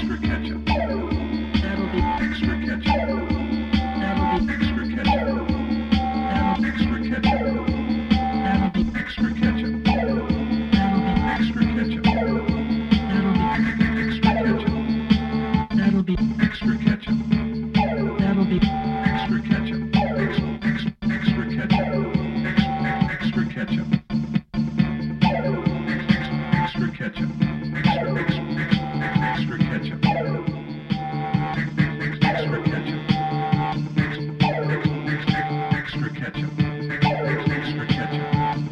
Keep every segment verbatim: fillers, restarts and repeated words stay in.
extra ketchup. That'll be extra ketchup. That'll be extra ketchup. That'll be extra ketchup. That'll be extra ketchup. That'll be extra ketchup. That'll be extra ketchup. That'll be extra ketchup. That'll be extra ketchup. Extra ketchup. Extra ketchup. Extra ketchup. Extra extra ketchup. Extra ketchup. Extra ketchup. Extra ketchup.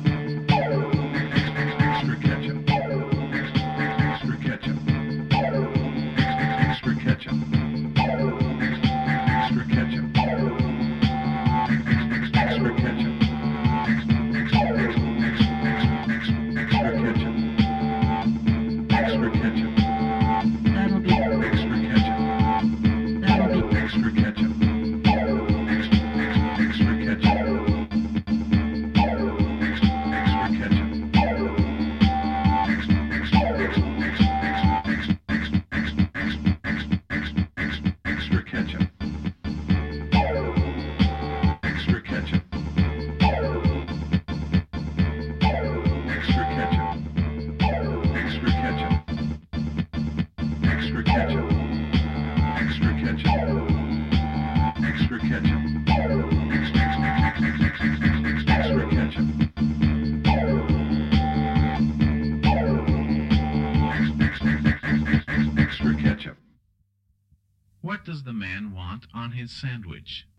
Extra ketchup. Extra ketchup. Extra ketchup. Extra ketchup. Extra ketchup. Extra ketchup. Extra ketchup. That'll be extra ketchup. That'll be extra ketchup. Extra ketchup. Extra ketchup. Extra ketchup. Extra ketchup. Extra ketchup. Extra ketchup. Extra ketchup. Extra ketchup. Extra ketchup. Extra ketchup. Extra ketchup. What does the man want on his sandwich?